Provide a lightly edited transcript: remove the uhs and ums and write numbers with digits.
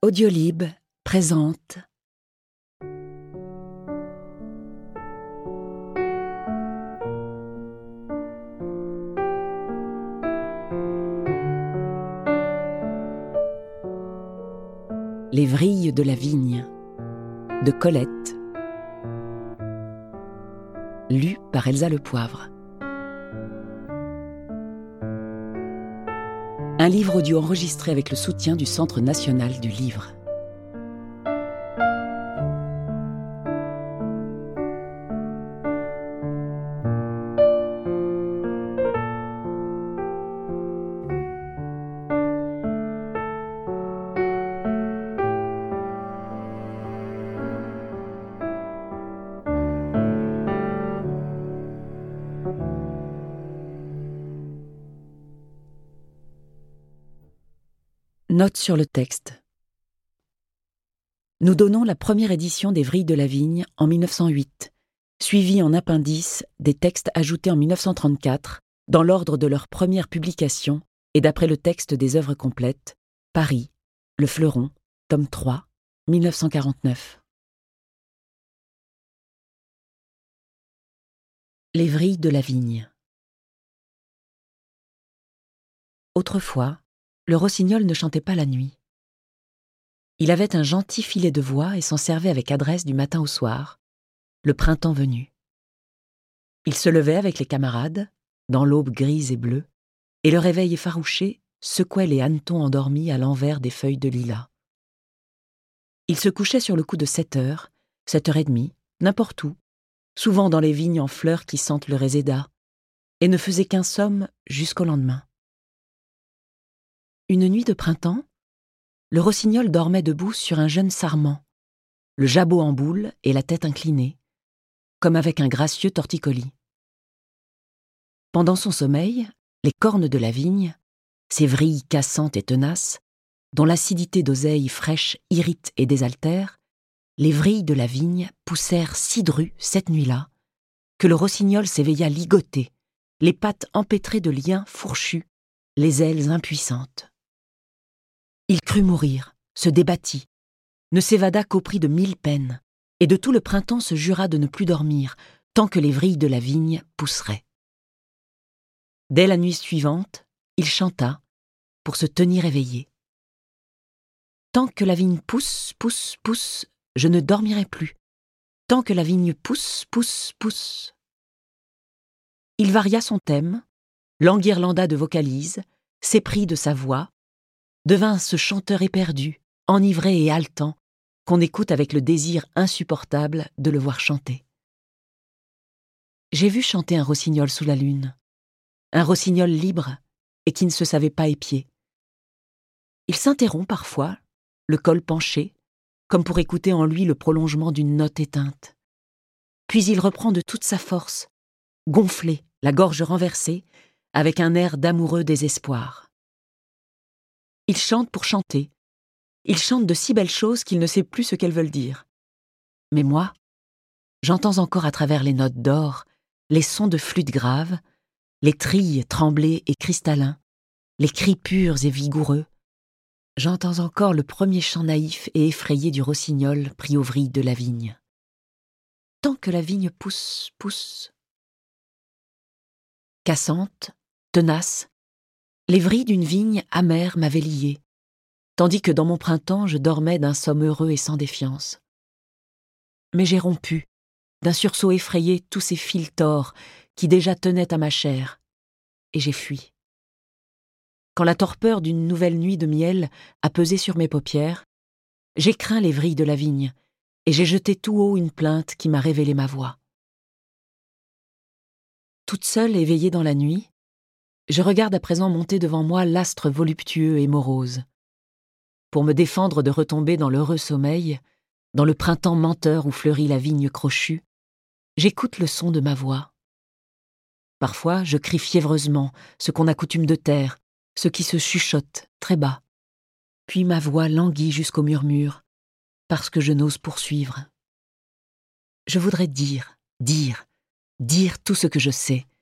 Audiolib présente Les vrilles de la vigne de Colette, lu par Elsa Le Poivre. Un livre audio enregistré avec le soutien du Centre national du livre. Note sur le texte. Nous donnons la première édition des Vrilles de la Vigne en 1908, suivie en appendice des textes ajoutés en 1934, dans l'ordre de leur première publication et d'après le texte des œuvres complètes, Paris, Le Fleuron, tome 3, 1949. Les Vrilles de la Vigne. Autrefois, le rossignol ne chantait pas la nuit. Il avait un gentil filet de voix et s'en servait avec adresse du matin au soir, le printemps venu. Il se levait avec les camarades, dans l'aube grise et bleue, et le réveil effarouché secouait les hannetons endormis à l'envers des feuilles de lilas. Il se couchait sur le coup de 7h, 7h30, n'importe où, souvent dans les vignes en fleurs qui sentent le réséda, et ne faisait qu'un somme jusqu'au lendemain. Une nuit de printemps, le rossignol dormait debout sur un jeune sarment, le jabot en boule et la tête inclinée, comme avec un gracieux torticolis. Pendant son sommeil, les cornes de la vigne, ces vrilles cassantes et tenaces, dont l'acidité d'oseille fraîche irrite et désaltère, les vrilles de la vigne poussèrent si dru cette nuit-là, que le rossignol s'éveilla ligoté, les pattes empêtrées de liens fourchus, les ailes impuissantes. Il crut mourir, se débattit, ne s'évada qu'au prix de 1000 peines, et de tout le printemps se jura de ne plus dormir, tant que les vrilles de la vigne pousseraient. Dès la nuit suivante, il chanta, pour se tenir éveillé. Tant que la vigne pousse, pousse, pousse, je ne dormirai plus. Tant que la vigne pousse, pousse, pousse. Il varia son thème, l'enguirlanda de vocalises, s'éprit de sa voix, devint ce chanteur éperdu, enivré et haletant, qu'on écoute avec le désir insupportable de le voir chanter. J'ai vu chanter un rossignol sous la lune, un rossignol libre et qui ne se savait pas épier. Il s'interrompt parfois, le col penché, comme pour écouter en lui le prolongement d'une note éteinte. Puis il reprend de toute sa force, gonflé, la gorge renversée, avec un air d'amoureux désespoir. Il chante pour chanter. Il chante de si belles choses qu'il ne sait plus ce qu'elles veulent dire. Mais moi, j'entends encore à travers les notes d'or les sons de flûte grave, les trilles tremblés et cristallins, les cris purs et vigoureux. J'entends encore le premier chant naïf et effrayé du rossignol pris aux vrilles de la vigne. Tant que la vigne pousse, pousse. Cassante, tenace, les vrilles d'une vigne amère m'avaient lié, tandis que dans mon printemps je dormais d'un somme heureux et sans défiance. Mais j'ai rompu, d'un sursaut effrayé, tous ces fils tors qui déjà tenaient à ma chair, et j'ai fui. Quand la torpeur d'une nouvelle nuit de miel a pesé sur mes paupières, j'ai craint les vrilles de la vigne, et j'ai jeté tout haut une plainte qui m'a révélé ma voix. Toute seule éveillée dans la nuit, je regarde à présent monter devant moi l'astre voluptueux et morose. Pour me défendre de retomber dans l'heureux sommeil, dans le printemps menteur où fleurit la vigne crochue, j'écoute le son de ma voix. Parfois, je crie fiévreusement ce qu'on a coutume de taire, ce qui se chuchote très bas. Puis ma voix languit jusqu'au murmure, parce que je n'ose poursuivre. Je voudrais dire tout ce que je sais,